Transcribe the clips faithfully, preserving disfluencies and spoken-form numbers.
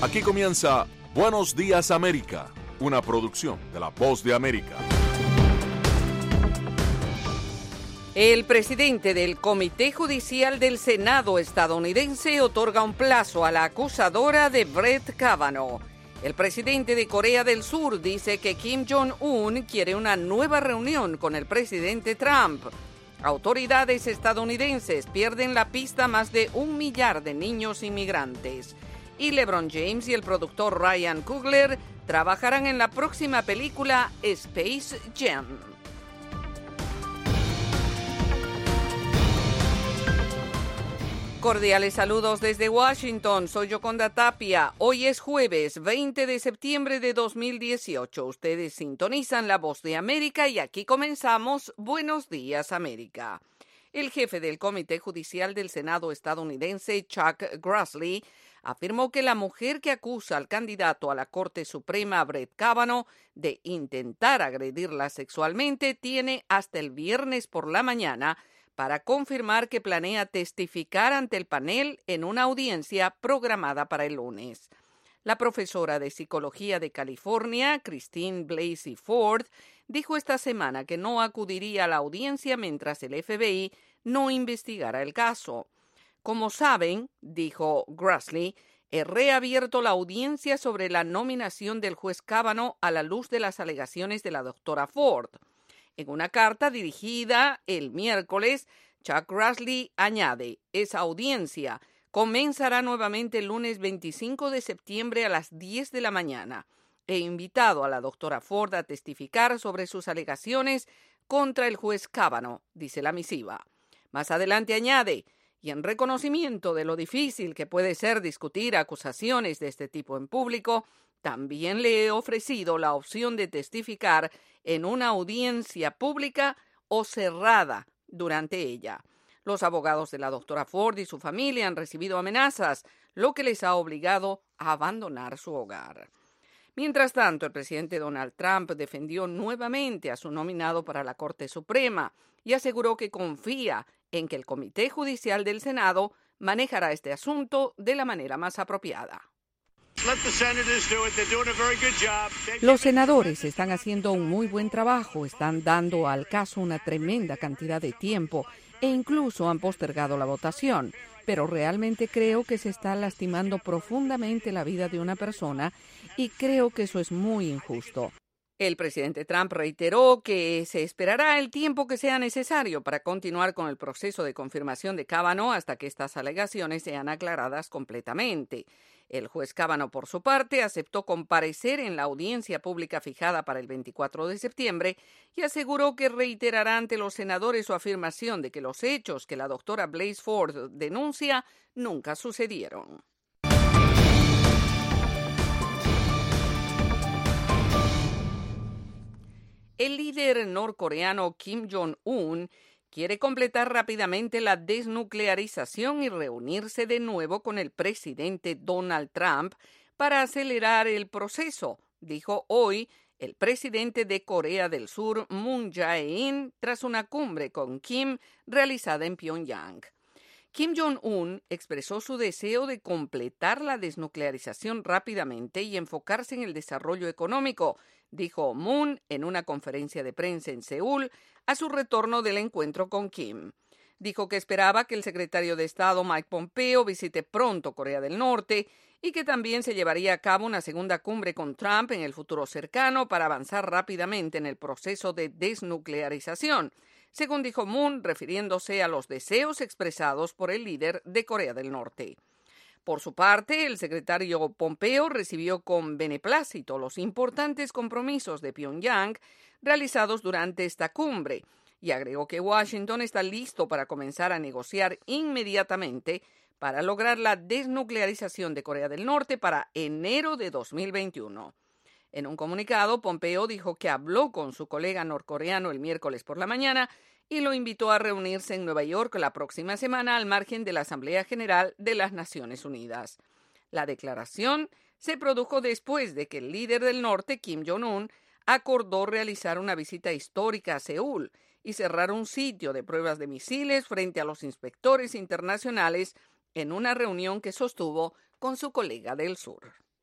Aquí comienza Buenos Días América, una producción de La Voz de América. El presidente del Comité Judicial del Senado estadounidense otorga un plazo a la acusadora de Brett Kavanaugh. El presidente de Corea del Sur dice que Kim Jong-un quiere una nueva reunión con el presidente Trump. Autoridades estadounidenses pierden la pista a más de un millar de niños inmigrantes. Y LeBron James y el productor Ryan Coogler trabajarán en la próxima película Space Jam. Cordiales saludos desde Washington, soy Yoconda Tapia. Hoy es jueves veinte de septiembre de dos mil dieciocho. Ustedes sintonizan La Voz de América y aquí comenzamos Buenos Días América. El jefe del Comité Judicial del Senado estadounidense, Chuck Grassley, afirmó que la mujer que acusa al candidato a la Corte Suprema, Brett Kavanaugh, de intentar agredirla sexualmente, tiene hasta el viernes por la mañana para confirmar que planea testificar ante el panel en una audiencia programada para el lunes. La profesora de Psicología de California, Christine Blasey Ford, dijo esta semana que no acudiría a la audiencia mientras el F B I no investigara el caso. Como saben, dijo Grassley, he reabierto la audiencia sobre la nominación del juez Kavanaugh a la luz de las alegaciones de la doctora Ford. En una carta dirigida el miércoles, Chuck Grassley añade, esa audiencia comenzará nuevamente el lunes veinticinco de septiembre a las diez de la mañana. He invitado a la doctora Ford a testificar sobre sus alegaciones contra el juez Kavanaugh, dice la misiva. Más adelante añade, y en reconocimiento de lo difícil que puede ser discutir acusaciones de este tipo en público, también le he ofrecido la opción de testificar en una audiencia pública o cerrada durante ella. Los abogados de la doctora Ford y su familia han recibido amenazas, lo que les ha obligado a abandonar su hogar. Mientras tanto, el presidente Donald Trump defendió nuevamente a su nominado para la Corte Suprema y aseguró que confía en que el Comité Judicial del Senado manejará este asunto de la manera más apropiada. Los senadores están haciendo un muy buen trabajo, están dando al caso una tremenda cantidad de tiempo e incluso han postergado la votación, pero realmente creo que se está lastimando profundamente la vida de una persona y creo que eso es muy injusto. El presidente Trump reiteró que se esperará el tiempo que sea necesario para continuar con el proceso de confirmación de Kavanaugh hasta que estas alegaciones sean aclaradas completamente. El juez Kavanaugh, por su parte, aceptó comparecer en la audiencia pública fijada para el veinticuatro de septiembre y aseguró que reiterará ante los senadores su afirmación de que los hechos que la doctora Blasey Ford denuncia nunca sucedieron. El líder norcoreano Kim Jong-un quiere completar rápidamente la desnuclearización y reunirse de nuevo con el presidente Donald Trump para acelerar el proceso, dijo hoy el presidente de Corea del Sur, Moon Jae-in, tras una cumbre con Kim realizada en Pyongyang. Kim Jong-un expresó su deseo de completar la desnuclearización rápidamente y enfocarse en el desarrollo económico, dijo Moon en una conferencia de prensa en Seúl a su retorno del encuentro con Kim. Dijo que esperaba que el secretario de Estado Mike Pompeo visite pronto Corea del Norte y que también se llevaría a cabo una segunda cumbre con Trump en el futuro cercano para avanzar rápidamente en el proceso de desnuclearización, según dijo Moon, refiriéndose a los deseos expresados por el líder de Corea del Norte. Por su parte, el secretario Pompeo recibió con beneplácito los importantes compromisos de Pyongyang realizados durante esta cumbre y agregó que Washington está listo para comenzar a negociar inmediatamente para lograr la desnuclearización de Corea del Norte para enero de dos mil veintiuno. En un comunicado, Pompeo dijo que habló con su colega norcoreano el miércoles por la mañana y lo invitó a reunirse en Nueva York la próxima semana al margen de la Asamblea General de las Naciones Unidas. La declaración se produjo después de que el líder del norte, Kim Jong-un, acordó realizar una visita histórica a Seúl y cerrar un sitio de pruebas de misiles frente a los inspectores internacionales en una reunión que sostuvo con su colega del sur.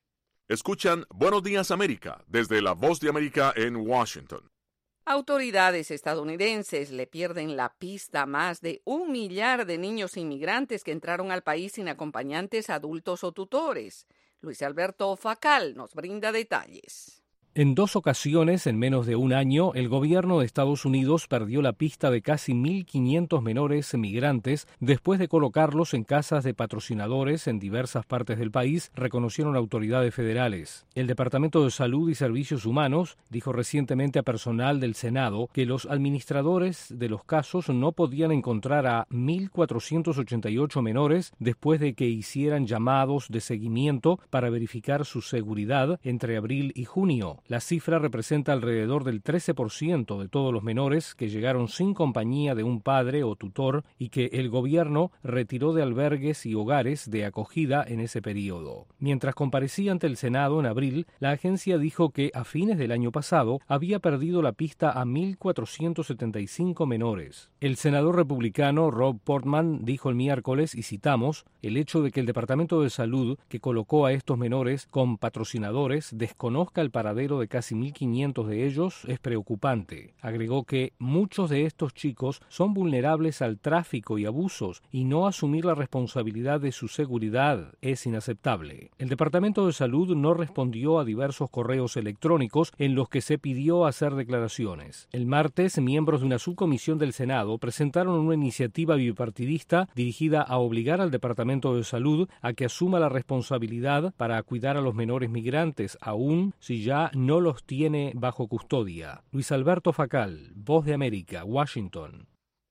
Escuchan Buenos Días América desde La Voz de América en Washington. Autoridades estadounidenses le pierden la pista a más de un millar de niños inmigrantes que entraron al país sin acompañantes adultos o tutores. Luis Alberto Facal nos brinda detalles. En dos ocasiones, en menos de un año, el gobierno de Estados Unidos perdió la pista de casi mil quinientos menores migrantes después de colocarlos en casas de patrocinadores en diversas partes del país, reconocieron autoridades federales. El Departamento de Salud y Servicios Humanos dijo recientemente a personal del Senado que los administradores de los casos no podían encontrar a mil cuatrocientos ochenta y ocho menores después de que hicieran llamados de seguimiento para verificar su seguridad entre abril y junio. La cifra representa alrededor del trece por ciento de todos los menores que llegaron sin compañía de un padre o tutor y que el gobierno retiró de albergues y hogares de acogida en ese periodo. Mientras comparecía ante el Senado en abril, la agencia dijo que a fines del año pasado había perdido la pista a mil cuatrocientos setenta y cinco menores. El senador republicano Rob Portman dijo el miércoles, y citamos, el hecho de que el Departamento de Salud que colocó a estos menores con patrocinadores desconozca el paradero de casi mil quinientos de ellos es preocupante. Agregó que muchos de estos chicos son vulnerables al tráfico y abusos y no asumir la responsabilidad de su seguridad es inaceptable. El Departamento de Salud no respondió a diversos correos electrónicos en los que se pidió hacer declaraciones. El martes, miembros de una subcomisión del Senado presentaron una iniciativa bipartidista dirigida a obligar al Departamento de Salud a que asuma la responsabilidad para cuidar a los menores migrantes, aun si ya no los tiene bajo custodia. Luis Alberto Facal, Voz de América, Washington.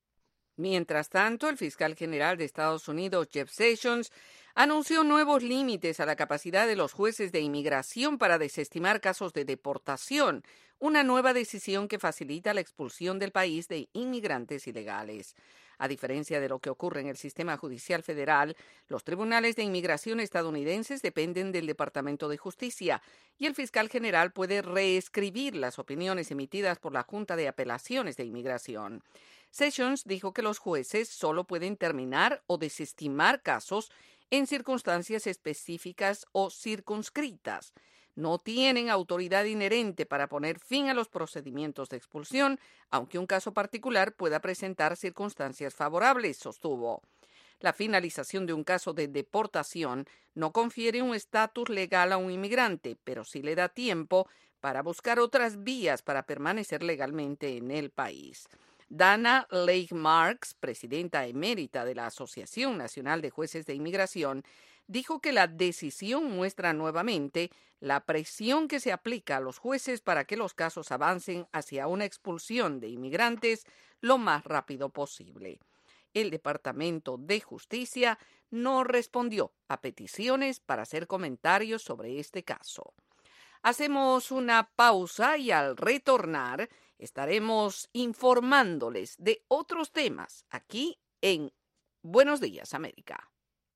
Mientras tanto, el fiscal general de Estados Unidos, Jeff Sessions, anunció nuevos límites a la capacidad de los jueces de inmigración para desestimar casos de deportación, una nueva decisión que facilita la expulsión del país de inmigrantes ilegales. A diferencia de lo que ocurre en el sistema judicial federal, los tribunales de inmigración estadounidenses dependen del Departamento de Justicia y el fiscal general puede reescribir las opiniones emitidas por la Junta de Apelaciones de Inmigración. Sessions dijo que los jueces solo pueden terminar o desestimar casos en circunstancias específicas o circunscritas. No tienen autoridad inherente para poner fin a los procedimientos de expulsión, aunque un caso particular pueda presentar circunstancias favorables, sostuvo. La finalización de un caso de deportación no confiere un estatus legal a un inmigrante, pero sí le da tiempo para buscar otras vías para permanecer legalmente en el país. Dana Lake Marks, presidenta emérita de la Asociación Nacional de Jueces de Inmigración, dijo que la decisión muestra nuevamente la presión que se aplica a los jueces para que los casos avancen hacia una expulsión de inmigrantes lo más rápido posible. El Departamento de Justicia no respondió a peticiones para hacer comentarios sobre este caso. Hacemos una pausa y al retornar estaremos informándoles de otros temas aquí en Buenos Días, América.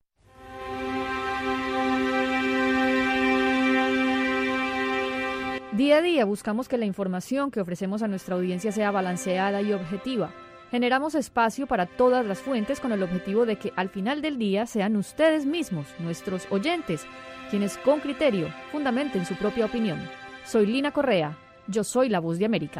Día a día buscamos que la información que ofrecemos a nuestra audiencia sea balanceada y objetiva. Generamos espacio para todas las fuentes con el objetivo de que al final del día sean ustedes mismos, nuestros oyentes, quienes con criterio fundamenten su propia opinión. Soy Lina Correa, yo soy la Voz de América.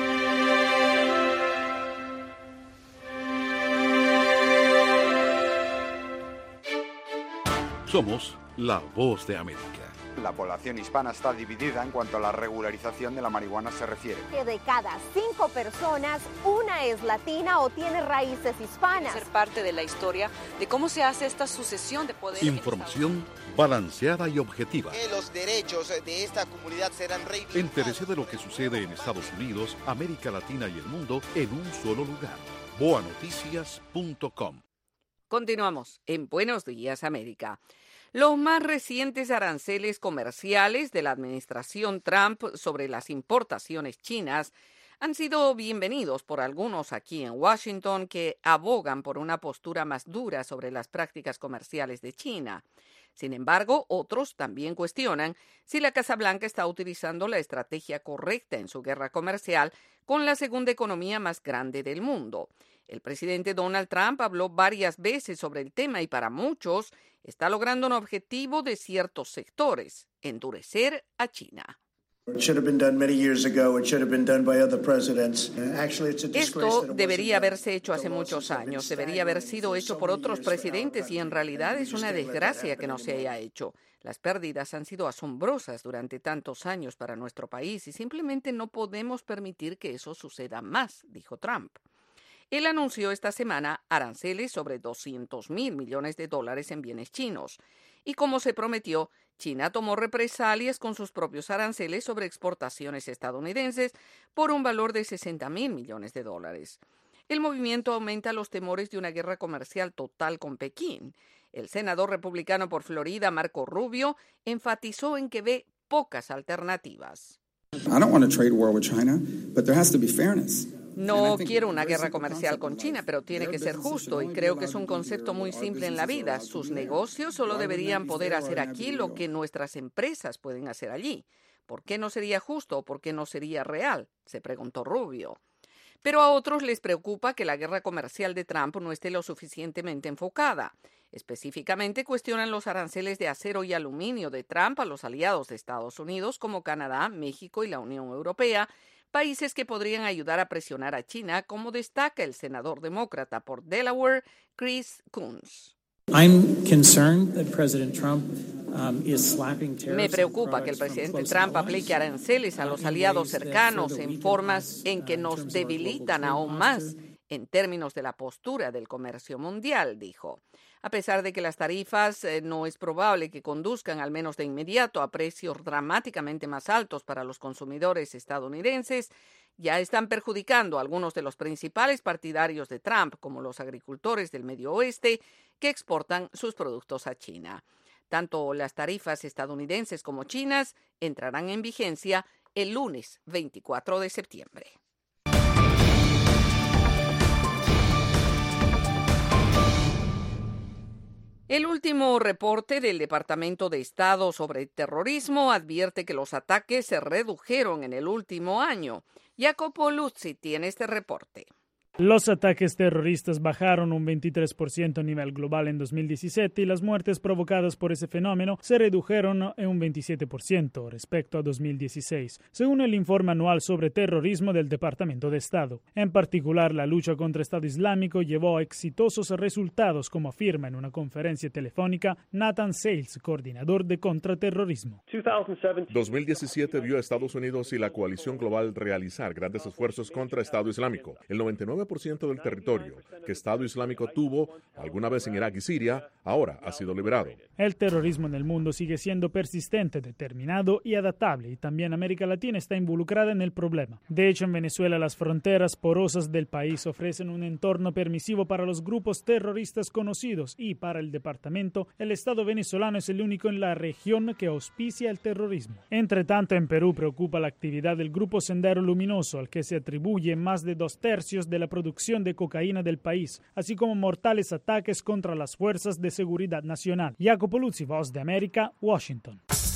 Somos la Voz de América. La población hispana está dividida en cuanto a la regularización de la marihuana se refiere. Que de cada cinco personas, una es latina o tiene raíces hispanas. Ser parte de la historia de cómo se hace esta sucesión de poder. Información balanceada y objetiva. Que los derechos de esta comunidad serán reivindicados. Entérese de lo que sucede en Estados Unidos, América Latina y el mundo en un solo lugar. boa noticias punto com. Continuamos en Buenos Días, América. Los más recientes aranceles comerciales de la administración Trump sobre las importaciones chinas han sido bienvenidos por algunos aquí en Washington que abogan por una postura más dura sobre las prácticas comerciales de China. Sin embargo, otros también cuestionan si la Casa Blanca está utilizando la estrategia correcta en su guerra comercial con la segunda economía más grande del mundo. El presidente Donald Trump habló varias veces sobre el tema y para muchos está logrando un objetivo de ciertos sectores: endurecer a China. Esto debería haberse hecho hace muchos años, debería haber sido hecho por otros presidentes y en realidad es una desgracia que no se haya hecho. Las pérdidas han sido asombrosas durante tantos años para nuestro país y simplemente no podemos permitir que eso suceda más, dijo Trump. Él anunció esta semana aranceles sobre doscientos mil millones de dólares en bienes chinos. Y como se prometió, China tomó represalias con sus propios aranceles sobre exportaciones estadounidenses por un valor de sesenta mil millones de dólares. El movimiento aumenta los temores de una guerra comercial total con Pekín. El senador republicano por Florida, Marco Rubio, enfatizó en que ve pocas alternativas. No quiero una guerra comercial con China, pero tiene que ser justo y creo que es un concepto muy simple en la vida. Sus negocios solo deberían poder hacer aquí lo que nuestras empresas pueden hacer allí. ¿Por qué no sería justo o por qué no sería real?, se preguntó Rubio. Pero a otros les preocupa que la guerra comercial de Trump no esté lo suficientemente enfocada. Específicamente cuestionan los aranceles de acero y aluminio de Trump a los aliados de Estados Unidos como Canadá, México y la Unión Europea, países que podrían ayudar a presionar a China, como destaca el senador demócrata por Delaware, Chris Coons. Me preocupa que el presidente Trump aplique aranceles a los aliados cercanos en formas en que nos debilitan aún más en términos de la postura del comercio mundial, dijo. A pesar de que las tarifas eh, no es probable que conduzcan, al menos de inmediato, a precios dramáticamente más altos para los consumidores estadounidenses, ya están perjudicando a algunos de los principales partidarios de Trump, como los agricultores del Medio Oeste, que exportan sus productos a China. Tanto las tarifas estadounidenses como chinas entrarán en vigencia el lunes veinticuatro de septiembre. El último reporte del Departamento de Estado sobre terrorismo advierte que los ataques se redujeron en el último año. Jacopo Luzzi tiene este reporte. Los ataques terroristas bajaron un veintitrés por ciento a nivel global en dos mil diecisiete y las muertes provocadas por ese fenómeno se redujeron en un veintisiete por ciento respecto a dos mil dieciséis, según el informe anual sobre terrorismo del Departamento de Estado. En particular, la lucha contra Estado Islámico llevó a exitosos resultados, como afirma en una conferencia telefónica Nathan Sales, coordinador de contraterrorismo. dos mil diecisiete vio a Estados Unidos y la coalición global realizar grandes esfuerzos contra Estado Islámico. El noventa y nueve por ciento del territorio que Estado Islámico tuvo alguna vez en Irak y Siria ahora ha sido liberado. El terrorismo en el mundo sigue siendo persistente, determinado y adaptable, y también América Latina está involucrada en el problema. De hecho, en Venezuela las fronteras porosas del país ofrecen un entorno permisivo para los grupos terroristas conocidos y para el departamento, el Estado venezolano es el único en la región que auspicia el terrorismo. Entre tanto, en Perú preocupa la actividad del Grupo Sendero Luminoso, al que se atribuye más de dos tercios de la producción de cocaína del país, así como mortales ataques contra las fuerzas de seguridad nacional. Jacopo Luzzi, Voz de América, Washington.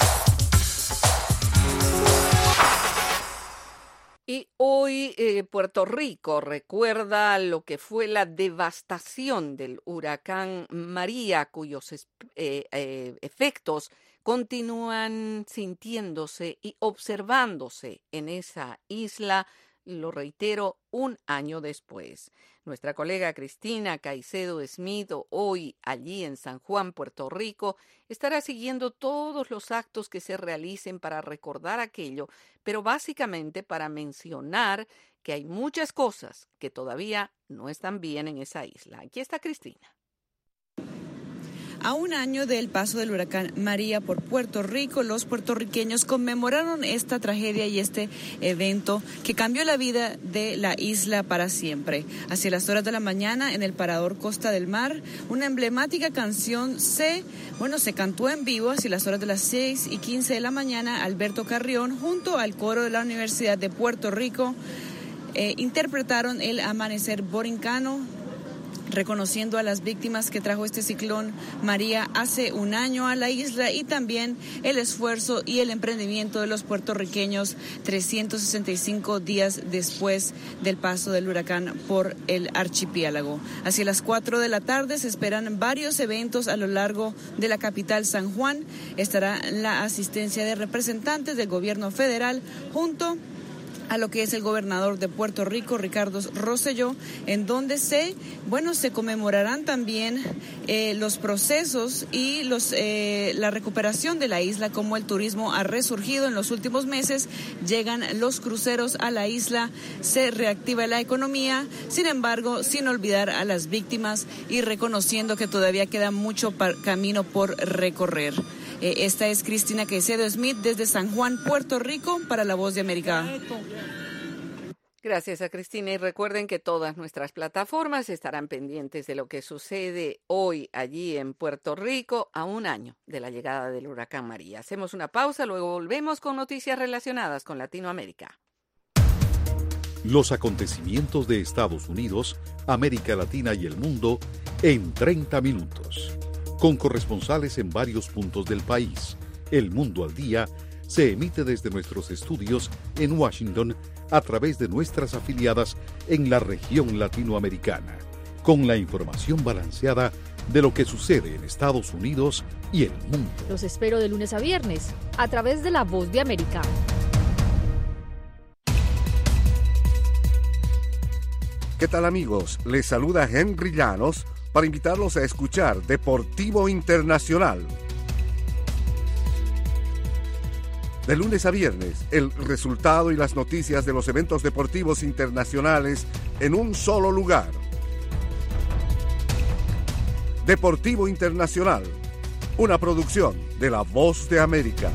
Y hoy eh, Puerto Rico recuerda lo que fue la devastación del huracán María, cuyos eh, eh, efectos continúan sintiéndose y observándose en esa isla, lo reitero, un año después. Nuestra colega Cristina Caicedo Smith, hoy allí en San Juan, Puerto Rico, estará siguiendo todos los actos que se realicen para recordar aquello, pero básicamente para mencionar que hay muchas cosas que todavía no están bien en esa isla. Aquí está Cristina. A un año del paso del huracán María por Puerto Rico, los puertorriqueños conmemoraron esta tragedia y este evento que cambió la vida de la isla para siempre. Hacia las horas de la mañana, en el Parador Costa del Mar, una emblemática canción se, bueno, se cantó en vivo hacia las horas de las seis y quince de la mañana. Alberto Carrión, junto al coro de la Universidad de Puerto Rico, eh, interpretaron el Amanecer Borincano, reconociendo a las víctimas que trajo este ciclón María hace un año a la isla y también el esfuerzo y el emprendimiento de los puertorriqueños trescientos sesenta y cinco días después del paso del huracán por el archipiélago. Hacia las cuatro de la tarde se esperan varios eventos a lo largo de la capital San Juan. Estará la asistencia de representantes del gobierno federal junto a lo que es el gobernador de Puerto Rico, Ricardo Rosselló, en donde se, bueno, se conmemorarán también eh, los procesos y los eh, la recuperación de la isla, como el turismo ha resurgido en los últimos meses, llegan los cruceros a la isla, se reactiva la economía, sin embargo, sin olvidar a las víctimas y reconociendo que todavía queda mucho camino por recorrer. Eh, esta es Cristina Caicedo Smith desde San Juan, Puerto Rico, para La Voz de América. Gracias a Cristina y recuerden que todas nuestras plataformas estarán pendientes de lo que sucede hoy allí en Puerto Rico a un año de la llegada del huracán María. Hacemos una pausa, luego volvemos con noticias relacionadas con Latinoamérica. Los acontecimientos de Estados Unidos, América Latina y el mundo en treinta minutos. Con corresponsales en varios puntos del país. El Mundo al Día se emite desde nuestros estudios en Washington a través de nuestras afiliadas en la región latinoamericana, con la información balanceada de lo que sucede en Estados Unidos y el mundo. Los espero de lunes a viernes a través de La Voz de América. ¿Qué tal, amigos? Les saluda Henry Llanos para invitarlos a escuchar Deportivo Internacional. De lunes a viernes, el resultado y las noticias de los eventos deportivos internacionales en un solo lugar. Deportivo Internacional, una producción de La Voz de América.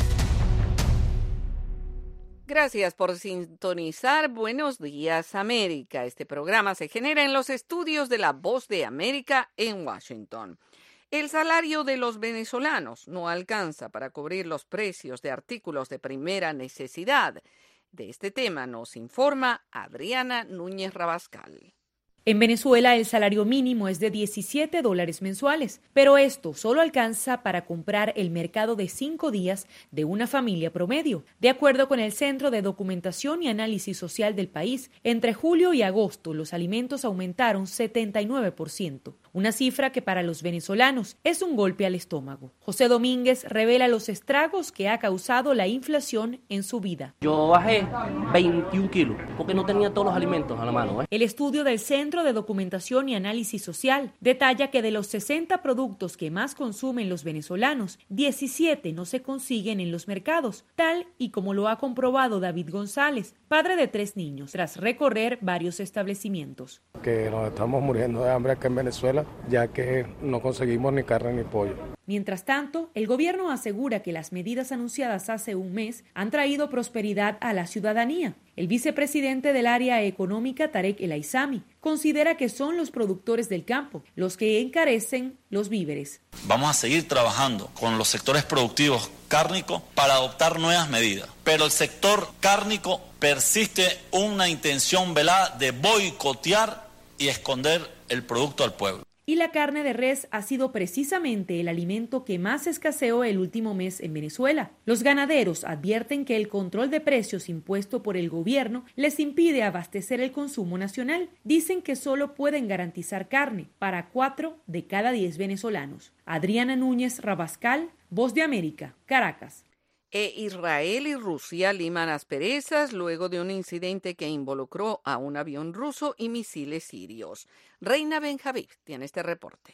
Gracias por sintonizar Buenos Días América. Este programa se genera en los estudios de La Voz de América en Washington. El salario de los venezolanos no alcanza para cubrir los precios de artículos de primera necesidad. De este tema nos informa Adriana Núñez Rabascal. En Venezuela el salario mínimo es de diecisiete dólares mensuales, pero esto solo alcanza para comprar el mercado de cinco días de una familia promedio. De acuerdo con el Centro de Documentación y Análisis Social del país, entre julio y agosto los alimentos aumentaron setenta y nueve por ciento, una cifra que para los venezolanos es un golpe al estómago. José Domínguez revela los estragos que ha causado la inflación en su vida. Yo bajé veintiún kilos porque no tenía todos los alimentos a la mano. ¿eh? El estudio del Centro de Documentación y Análisis Social detalla que de los sesenta productos que más consumen los venezolanos, diecisiete no se consiguen en los mercados, tal y como lo ha comprobado David González, padre de tres niños, tras recorrer varios establecimientos. Que nos estamos muriendo de hambre acá en Venezuela, ya que no conseguimos ni carne ni pollo. Mientras tanto, el gobierno asegura que las medidas anunciadas hace un mes han traído prosperidad a la ciudadanía. El vicepresidente del área económica, Tarek El Aizami, considera que son los productores del campo los que encarecen los víveres. Vamos a seguir trabajando con los sectores productivos cárnicos para adoptar nuevas medidas, pero el sector cárnico persiste una intención velada de boicotear y esconder el producto al pueblo. Y la carne de res ha sido precisamente el alimento que más escaseó el último mes en Venezuela. Los ganaderos advierten que el control de precios impuesto por el gobierno les impide abastecer el consumo nacional. Dicen que solo pueden garantizar carne para cuatro de cada diez venezolanos. Adriana Núñez Rabascal, Voz de América, Caracas. E Israel y Rusia liman asperezas luego de un incidente que involucró a un avión ruso y misiles sirios. Reina Benjavid tiene este reporte.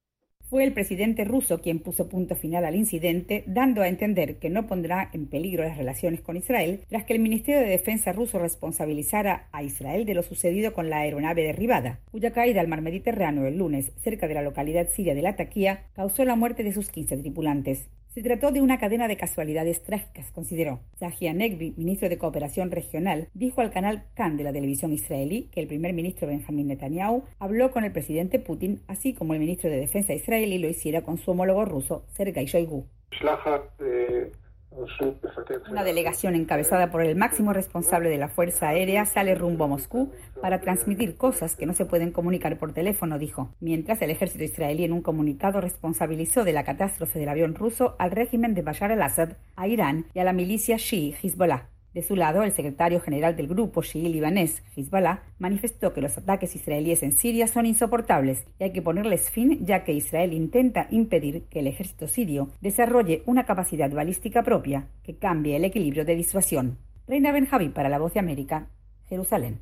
Fue el presidente ruso quien puso punto final al incidente, dando a entender que no pondrá en peligro las relaciones con Israel, tras que el Ministerio de Defensa ruso responsabilizara a Israel de lo sucedido con la aeronave derribada, cuya caída al mar Mediterráneo el lunes, cerca de la localidad siria de Latakia, causó la muerte de sus quince tripulantes. Se trató de una cadena de casualidades trágicas, consideró. Tzachi Hanegbi, ministro de Cooperación Regional, dijo al canal Kan de la televisión israelí que el primer ministro Benjamín Netanyahu habló con el presidente Putin, así como el ministro de Defensa israelí lo hiciera con su homólogo ruso, Sergei Shoigu. Una delegación encabezada por el máximo responsable de la Fuerza Aérea sale rumbo a Moscú para transmitir cosas que no se pueden comunicar por teléfono, dijo. Mientras, el ejército israelí en un comunicado responsabilizó de la catástrofe del avión ruso al régimen de Bashar al-Assad, a Irán y a la milicia chií Hezbollah. De su lado, el secretario general del grupo chií libanés, Hezbollah, manifestó que los ataques israelíes en Siria son insoportables y hay que ponerles fin, ya que Israel intenta impedir que el ejército sirio desarrolle una capacidad balística propia que cambie el equilibrio de disuasión. Reina Benjaví para La Voz de América, Jerusalén.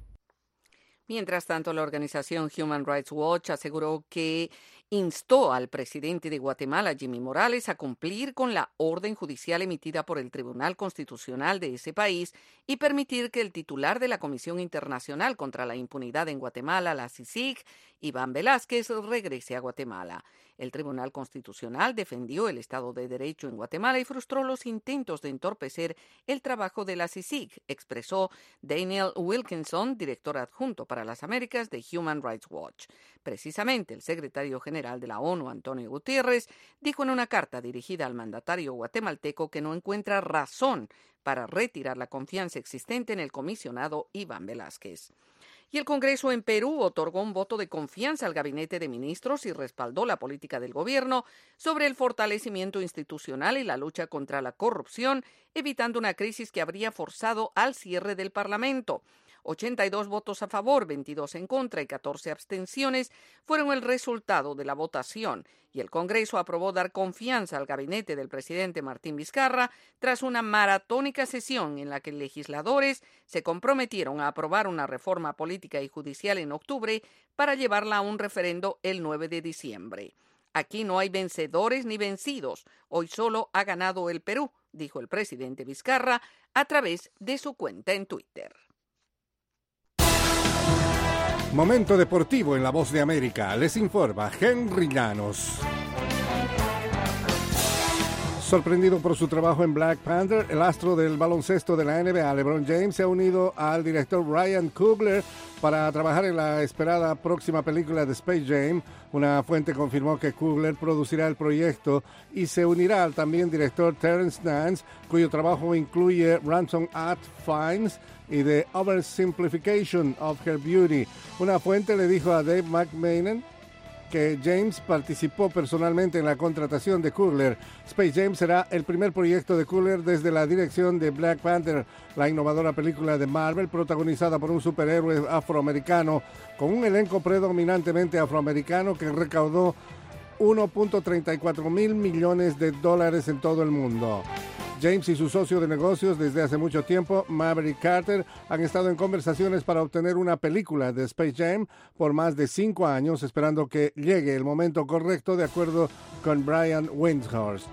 Mientras tanto, la organización Human Rights Watch aseguró que instó al presidente de Guatemala, Jimmy Morales, a cumplir con la orden judicial emitida por el Tribunal Constitucional de ese país y permitir que el titular de la Comisión Internacional contra la Impunidad en Guatemala, la C I C I G, Iván Velázquez, regrese a Guatemala. El Tribunal Constitucional defendió el Estado de Derecho en Guatemala y frustró los intentos de entorpecer el trabajo de la C I C I G, expresó Daniel Wilkinson, director adjunto para las Américas de Human Rights Watch. Precisamente, el secretario general de la ONU, Antonio Gutiérrez, dijo en una carta dirigida al mandatario guatemalteco que no encuentra razón para retirar la confianza existente en el comisionado Iván Velázquez. Y el Congreso en Perú otorgó un voto de confianza al gabinete de ministros y respaldó la política del gobierno sobre el fortalecimiento institucional y la lucha contra la corrupción, evitando una crisis que habría forzado al cierre del Parlamento. ochenta y dos votos a favor, veintidós en contra y catorce abstenciones fueron el resultado de la votación, y el Congreso aprobó dar confianza al gabinete del presidente Martín Vizcarra tras una maratónica sesión en la que legisladores se comprometieron a aprobar una reforma política y judicial en octubre para llevarla a un referendo el nueve de diciembre. Aquí no hay vencedores ni vencidos, hoy solo ha ganado el Perú, dijo el presidente Vizcarra a través de su cuenta en Twitter. Momento deportivo en La Voz de América. Les informa Henry Llanos. Sorprendido por su trabajo en Black Panther, el astro del baloncesto de la N B A, LeBron James, se ha unido al director Ryan Coogler para trabajar en la esperada próxima película de Space Jam. Una fuente confirmó que Coogler producirá el proyecto y se unirá al también director Terrence Nance, cuyo trabajo incluye Ransom at Fines y The Oversimplification of Her Beauty. Una fuente le dijo a Dave McMahon que James participó personalmente en la contratación de Coogler. Space Jam será el primer proyecto de Coogler desde la dirección de Black Panther, la innovadora película de Marvel protagonizada por un superhéroe afroamericano con un elenco predominantemente afroamericano que recaudó uno punto treinta y cuatro mil millones de dólares en todo el mundo. James y su socio de negocios desde hace mucho tiempo, Maverick Carter, han estado en conversaciones para obtener una película de Space Jam por más de cinco años, esperando que llegue el momento correcto, de acuerdo con Brian Windhorst.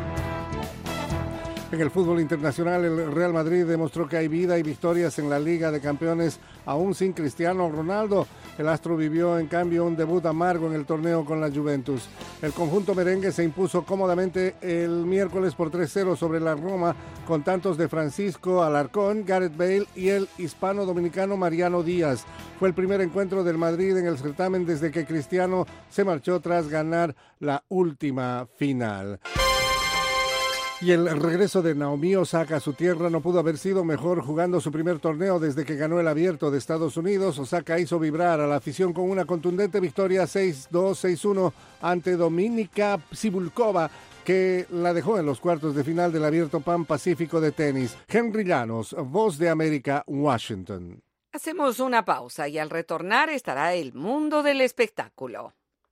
En el fútbol internacional, el Real Madrid demostró que hay vida y victorias en la Liga de Campeones, aún sin Cristiano Ronaldo. El astro vivió, en cambio, un debut amargo en el torneo con la Juventus. El conjunto merengue se impuso cómodamente el miércoles por tres cero sobre la Roma, con tantos de Francisco Alarcón, Gareth Bale y el hispano-dominicano Mariano Díaz. Fue el primer encuentro del Madrid en el certamen desde que Cristiano se marchó tras ganar la última final. Y el regreso de Naomi Osaka a su tierra no pudo haber sido mejor, jugando su primer torneo desde que ganó el Abierto de Estados Unidos. Osaka hizo vibrar a la afición con una contundente victoria seis dos, seis uno ante Dominika Cibulkova, que la dejó en los cuartos de final del Abierto Pan Pacífico de tenis. Henry Llanos, Voz de América, Washington. Hacemos una pausa y al retornar estará el mundo del espectáculo.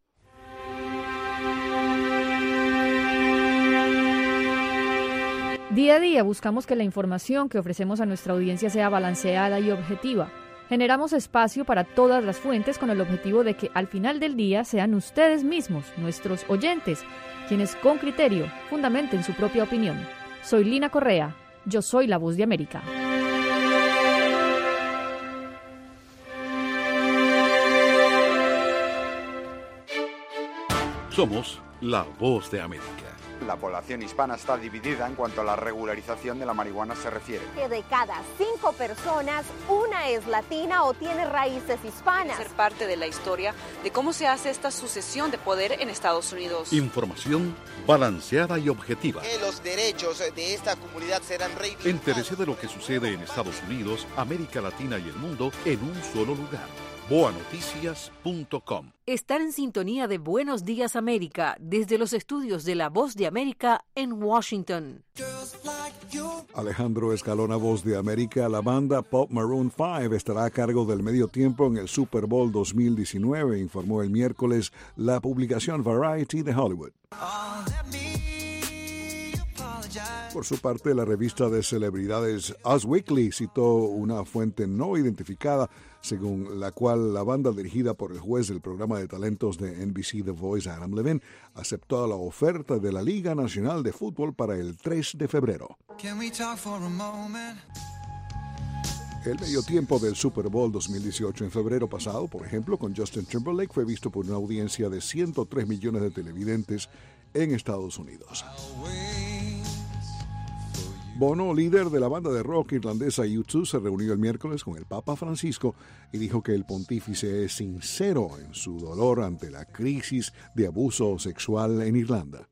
Día a día buscamos que la información que ofrecemos a nuestra audiencia sea balanceada y objetiva. Generamos espacio para todas las fuentes con el objetivo de que al final del día sean ustedes mismos, nuestros oyentes, quienes con criterio fundamenten su propia opinión. Soy Lina Correa, yo soy La Voz de América. Somos La Voz de América. La población hispana está dividida en cuanto a la regularización de la marihuana se refiere. Que de cada cinco personas, una es latina o tiene raíces hispanas. Ser parte de la historia de cómo se hace esta sucesión de poder en Estados Unidos. Información balanceada y objetiva. Que los derechos de esta comunidad serán reivindicados. Entérese de lo que sucede en Estados Unidos, América Latina y el mundo en un solo lugar. boa noticias punto com. Estar en sintonía de Buenos Días América desde los estudios de La Voz de América en Washington. Alejandro Escalona, Voz de América. La banda Pop Maroon cinco estará a cargo del medio tiempo en el Super Bowl dos mil diecinueve, informó el miércoles la publicación Variety de Hollywood. Por su parte, la revista de celebridades Us Weekly citó una fuente no identificada según la cual la banda dirigida por el juez del programa de talentos de N B C The Voice, Adam Levine, aceptó la oferta de la Liga Nacional de Fútbol para el tres de febrero. El medio tiempo del Super Bowl dos mil dieciocho en febrero pasado, por ejemplo, con Justin Timberlake, fue visto por una audiencia de ciento tres millones de televidentes en Estados Unidos. Bono, líder de la banda de rock irlandesa U dos, se reunió el miércoles con el Papa Francisco y dijo que el pontífice es sincero en su dolor ante la crisis de abuso sexual en Irlanda.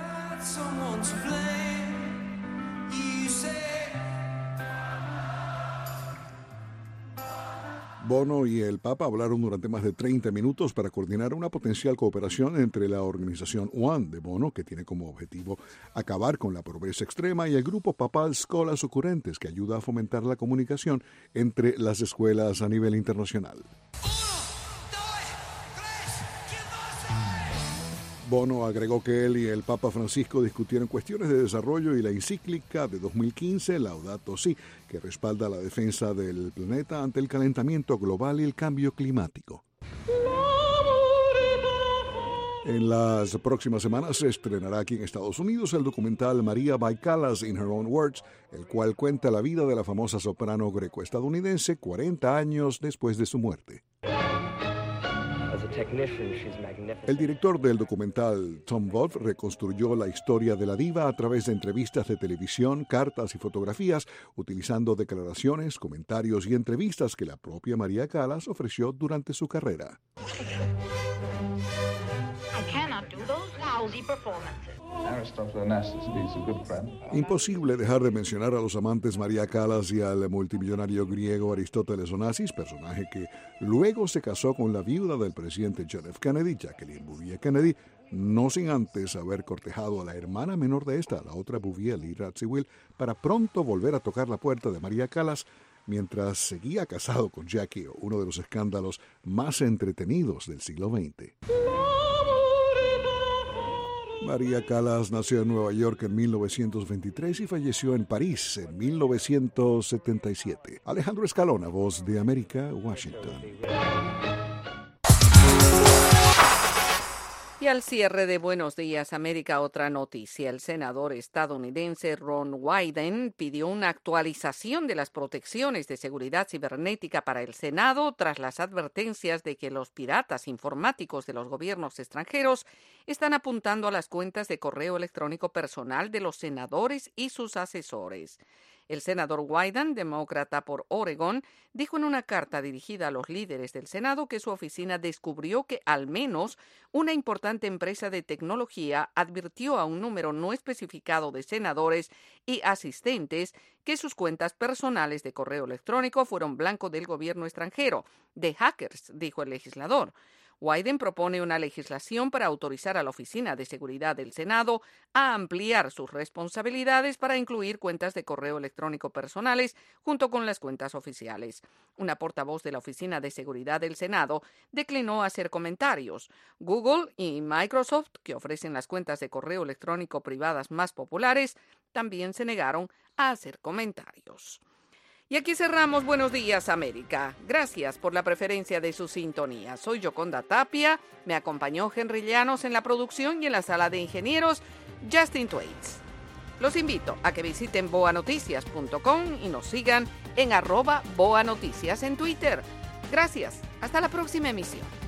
Bono y el Papa hablaron durante más de treinta minutos para coordinar una potencial cooperación entre la organización One de Bono, que tiene como objetivo acabar con la pobreza extrema, y el grupo papal Escolas Ocurrentes, que ayuda a fomentar la comunicación entre las escuelas a nivel internacional. Bono agregó que él y el Papa Francisco discutieron cuestiones de desarrollo y la encíclica de dos mil quince, Laudato Si, que respalda la defensa del planeta ante el calentamiento global y el cambio climático. En las próximas semanas se estrenará aquí en Estados Unidos el documental María by Callas in Her Own Words, el cual cuenta la vida de la famosa soprano greco-estadounidense cuarenta años después de su muerte. El director del documental, Tom Wolfe, reconstruyó la historia de la diva a través de entrevistas de televisión, cartas y fotografías, utilizando declaraciones, comentarios y entrevistas que la propia María Callas ofreció durante su carrera. Imposible dejar de mencionar a los amantes María Callas y al multimillonario griego Aristóteles Onassis, personaje que luego se casó con la viuda del presidente John F. Kennedy, Jacqueline Bouvier Kennedy, no sin antes haber cortejado a la hermana menor de esta, la otra Bouvier, Lee Radziwill, para pronto volver a tocar la puerta de María Callas mientras seguía casado con Jackie, uno de los escándalos más entretenidos del siglo veinte. María Callas nació en Nueva York en mil novecientos veintitrés y falleció en París en mil novecientos setenta y siete. Alejandro Escalona, Voz de América, Washington. Y al cierre de Buenos Días América, otra noticia. El senador estadounidense Ron Wyden pidió una actualización de las protecciones de seguridad cibernética para el Senado tras las advertencias de que los piratas informáticos de los gobiernos extranjeros están apuntando a las cuentas de correo electrónico personal de los senadores y sus asesores. El senador Wyden, demócrata por Oregón, dijo en una carta dirigida a los líderes del Senado que su oficina descubrió que al menos una importante empresa de tecnología advirtió a un número no especificado de senadores y asistentes que sus cuentas personales de correo electrónico fueron blanco del gobierno extranjero, de hackers, dijo el legislador. Wyden propone una legislación para autorizar a la Oficina de Seguridad del Senado a ampliar sus responsabilidades para incluir cuentas de correo electrónico personales junto con las cuentas oficiales. Una portavoz de la Oficina de Seguridad del Senado declinó hacer comentarios. Google y Microsoft, que ofrecen las cuentas de correo electrónico privadas más populares, también se negaron a hacer comentarios. Y aquí cerramos Buenos Días América. Gracias por la preferencia de su sintonía. Soy Yoconda Tapia, me acompañó Henry Llanos en la producción y en la sala de ingenieros Justin Twaits. Los invito a que visiten boa noticias punto com y nos sigan en arroba boanoticias en Twitter. Gracias, hasta la próxima emisión.